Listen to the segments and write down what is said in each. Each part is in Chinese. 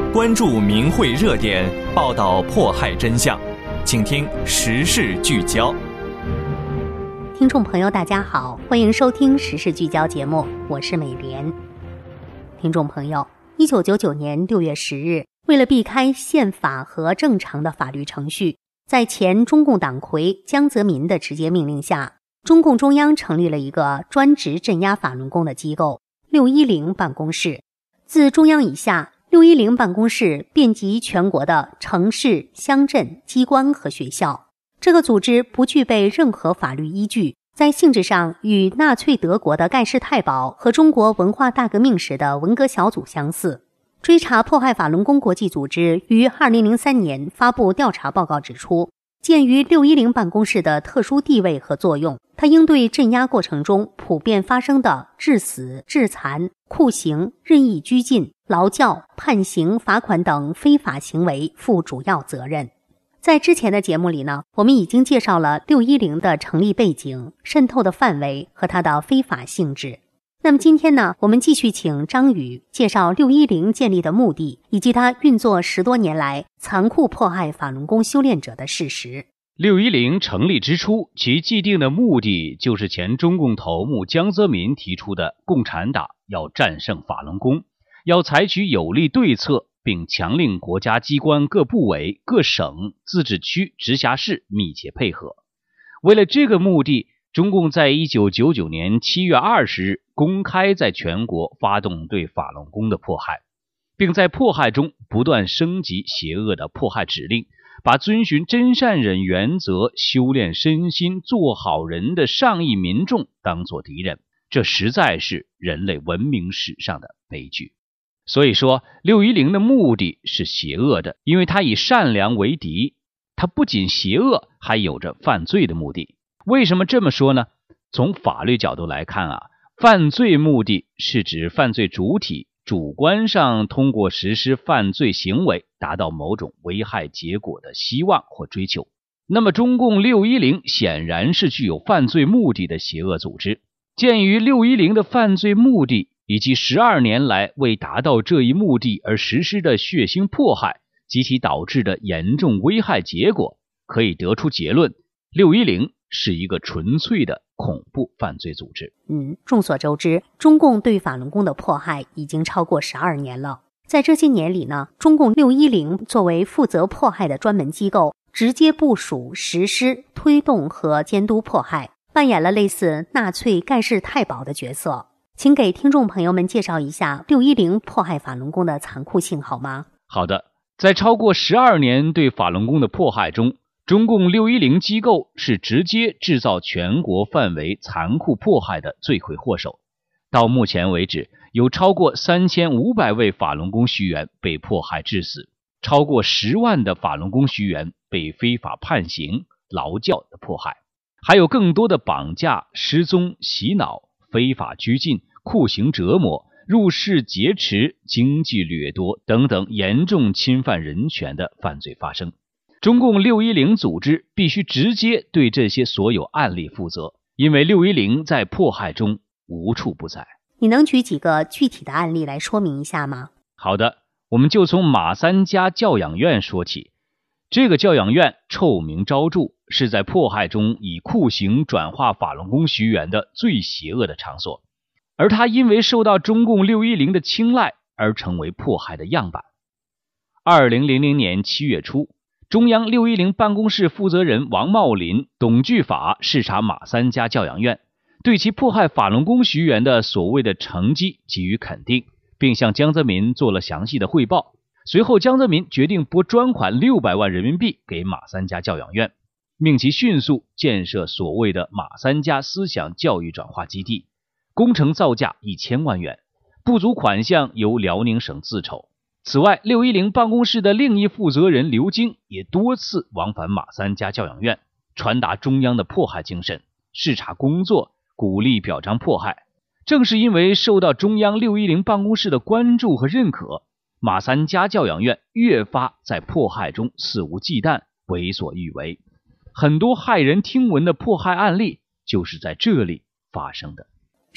关注名汇热点，报道迫害真相。请听时事聚焦。 听众朋友大家好，欢迎收听时事聚焦节目，我是美莲。听众朋友，1999年6月10日，为了避开宪法和正常的法律程序，在前中共党魁江泽民的直接命令下，中共中央成立了一个专职镇压法轮功的机构610办公室。自中央以下，610办公室遍及全国的城市、乡镇、机关和学校。这个组织不具备任何法律依据，在性质上与纳粹德国的盖世太保和中国文化大革命时的文革小组相似。追查迫害法轮功国际组织于2003年发布调查报告指出，鉴于610办公室的特殊地位和作用，它应对镇压过程中普遍发生的致死、致残、酷刑、任意拘禁、劳教、判刑、罚款等非法行为负主要责任。在之前的节目里呢，我们已经介绍了610的成立背景、渗透的范围和它的非法性质。那么今天呢，我们继续请张宇介绍610建立的目的，以及它运作10多年来残酷迫害法轮功修炼者的事实。 610成立之初，其既定的目的就是前中共头目江泽民提出的共产党要战胜法轮功，要采取有力对策，并强令国家机关各部委、各省、自治区、直辖市密切配合。为了这个目的，中共在1999年7月20日公开在全国发动对法轮功的迫害，并在迫害中不断升级邪恶的迫害指令，把遵循真善忍原则、修炼身心、做好人的上亿民众当作敌人，这实在是人类文明史上的悲剧。所以说，610的目的是邪恶的，因为它以善良为敌。它不仅邪恶，还有着犯罪的目的。为什么这么说呢？从法律角度来看犯罪目的是指犯罪主体主观上通过实施犯罪行为达到某种危害结果的希望或追求。那么中共610显然是具有犯罪目的的邪恶组织。鉴于610的犯罪目的以及12年来为达到这一目的而实施的血腥迫害及其导致的严重危害结果，可以得出结论，610是一个纯粹的恐怖犯罪组织。 众所周知，中共对法轮功的迫害已经超过12年了。在这些年里呢，中共610作为负责迫害的专门机构，直接部署、实施、推动和监督迫害，扮演了类似纳粹盖世太保的角色。请给听众朋友们介绍一下610迫害法轮功的残酷性好吗？ 好的，在超过12年对法轮功的迫害中，中共610机构是直接制造全国范围残酷迫害的罪魁祸首。到目前为止，有超过3500位法轮功学员被迫害致死，超过10万的法轮功学员被非法判刑、劳教的迫害，还有更多的绑架、失踪、洗脑、非法拘禁、酷刑折磨、入室劫持、经济掠夺等等严重侵犯人权的犯罪发生。中共610组织必须直接对这些所有案例负责，因为610在迫害中无处不在。 你能举几个具体的案例来说明一下吗？ 好的，我们就从马三家教养院说起。这个教养院臭名昭著，是在迫害中以酷刑转化法轮功学员的最邪恶的场所，而它因为受到中共610的青睐而成为迫害的样板。2000年7月初，中央610办公室负责人王茂林、董巨法视察马三家教养院，对其迫害法轮功学员的所谓的成绩给予肯定，并向江泽民做了详细的汇报。随后江泽民决定拨专款600万人民币给马三家教养院，命其迅速建设所谓的马三家思想教育转化基地，工程造价1000万元，不足款项由辽宁省自筹。此外，610办公室的另一负责人刘京也多次往返马三家教养院，传达中央的迫害精神，视察工作，鼓励表彰迫害。正是因为受到中央610办公室的关注和认可，马三家教养院越发在迫害中肆无忌惮、为所欲为。很多骇人听闻的迫害案例就是在这里发生的。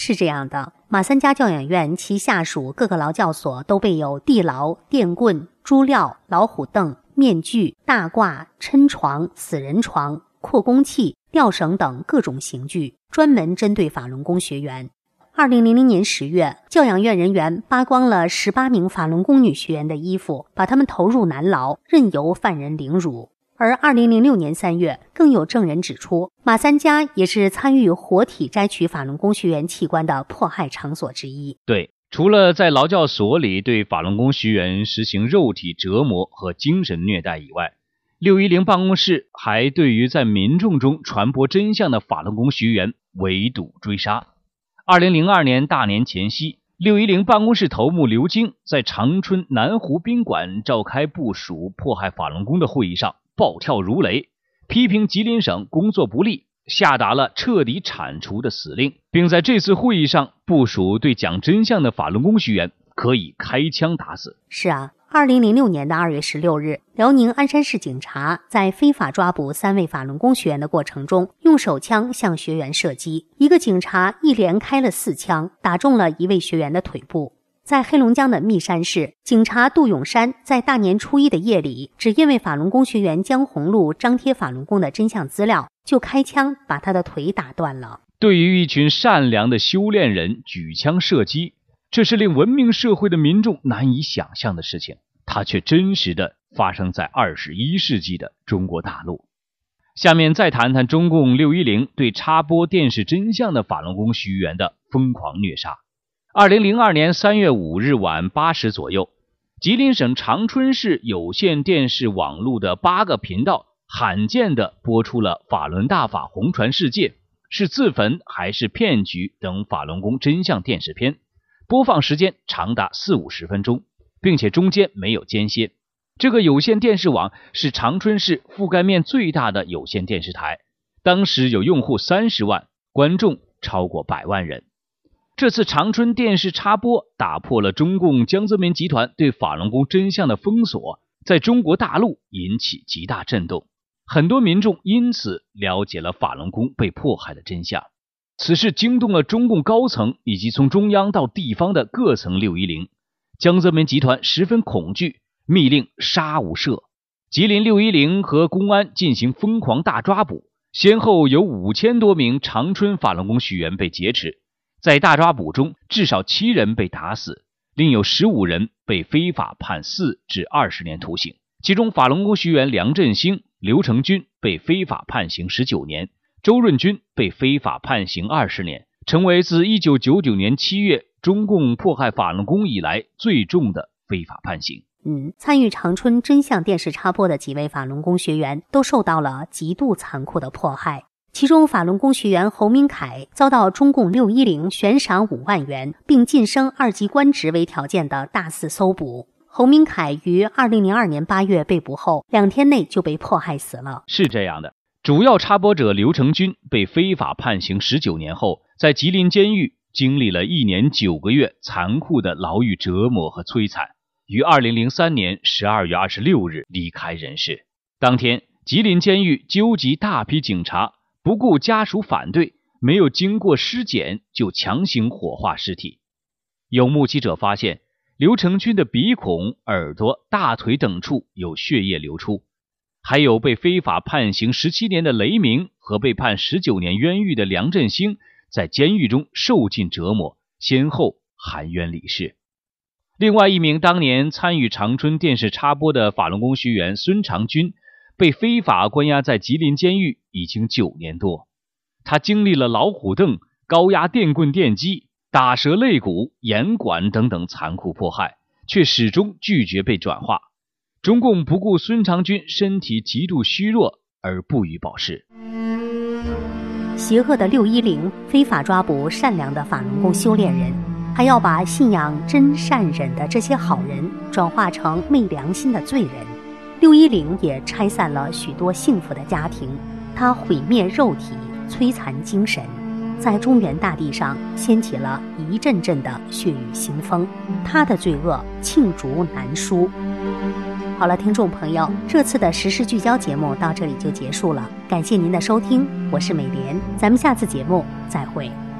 是这样的，马三家教养院其下属各个劳教所都备有地牢、电棍、猪镣、老虎凳、面具、大褂、抻床、死人床、扩宫器、吊绳等各种刑具，专门针对法轮功学员。2000年10月，教养院人员扒光了18名法轮功女学员的衣服，把她们投入男牢，任由犯人凌辱。而2006年3月，更有证人指出，马三家也是参与活体摘取法轮功学员器官的迫害场所之一。 对，除了在劳教所里对法轮功学员实行肉体折磨和精神虐待以外，610办公室还对于在民众中传播真相的法轮功学员围堵追杀。2002年大年前夕，610办公室头目刘京在长春南湖宾馆召开部署迫害法轮功的会议上暴跳如雷，批评吉林省工作不力，下达了彻底铲除的死令，并在这次会议上部署对讲真相的法轮功学员可以开枪打死。 是啊，2006年2月16日，辽宁鞍山市警察在非法抓捕3位法轮功学员的过程中，用手枪向学员射击，一个警察一连开了4枪，打中了一位学员的腿部。在黑龙江的密山市，警察杜永山在大年初一的夜里，只因为法轮功学员江红路张贴法轮功的真相资料，就开枪把他的腿打断了。 对于一群善良的修炼人举枪射击，这是令文明社会的民众难以想象的事情，它却真实地发生在21世纪的中国大陆。下面再谈谈中共610对插播电视真相的法轮功学员的疯狂虐杀。2002年3月5日晚8时左右，吉林省长春市有线电视网络的8个频道罕见地播出了法轮大法红传世界、是自焚还是骗局等法轮功真相电视片，播放时间长达40-50分钟，并且中间没有间歇。这个有线电视网是长春市覆盖面最大的有线电视台，当时有用户30万，观众超过100万人。这次长春电视插播打破了中共江泽民集团对法轮功真相的封锁，在中国大陆引起极大震动，很多民众因此了解了法轮功被迫害的真相。此事惊动了中共高层以及从中央到地方的各层610，江泽民集团十分恐惧，密令杀无赦。吉林610和公安进行疯狂大抓捕，先后有5000多名长春法轮功学员被劫持。在大抓捕中，至少7人被打死，另有15人被非法判4至20年徒刑。其中法轮功学员梁振兴、刘成军被非法判刑19年，周润军被非法判刑20年，成为自1999年7月中共迫害法轮功以来最重的非法判刑。 参与长春真相电视插播的几位法轮功学员都受到了极度残酷的迫害。其中法轮功学员侯明凯遭到中共610悬赏5万元并晋升2级官职为条件的大肆搜捕。侯明凯于2002年8月被捕后2天内就被迫害死了。 是这样的，主要插播者刘成军被非法判刑19年后，在吉林监狱经历了1年9个月残酷的牢狱折磨和摧残，于2003年12月26日离开人世。当天，吉林监狱纠集大批警察，不顾家属反对，没有经过尸检就强行火化尸体。有目击者发现，刘成军的鼻孔、耳朵、大腿等处有血液流出。还有被非法判刑17年的雷鸣和被判19年冤狱的梁振兴，在监狱中受尽折磨，先后含冤离世。另外一名当年参与长春电视插播的法轮功学员孙长军，被非法关押在吉林监狱已经9年多。他经历了老虎凳、高压电棍电击、打折肋骨、严管等等残酷迫害，却始终拒绝被转化。中共不顾孙长军身体极度虚弱而不予保释。 邪恶的610非法抓捕善良的法轮功修炼人，还要把信仰真善忍的这些好人转化成昧良心的罪人。610也拆散了许多幸福的家庭，它毁灭肉体，摧残精神，在中原大地上掀起了一阵阵的血雨腥风，它的罪恶罄竹难书。好了，听众朋友，这次的时事聚焦节目到这里就结束了，感谢您的收听，我是美莲，咱们下次节目再会。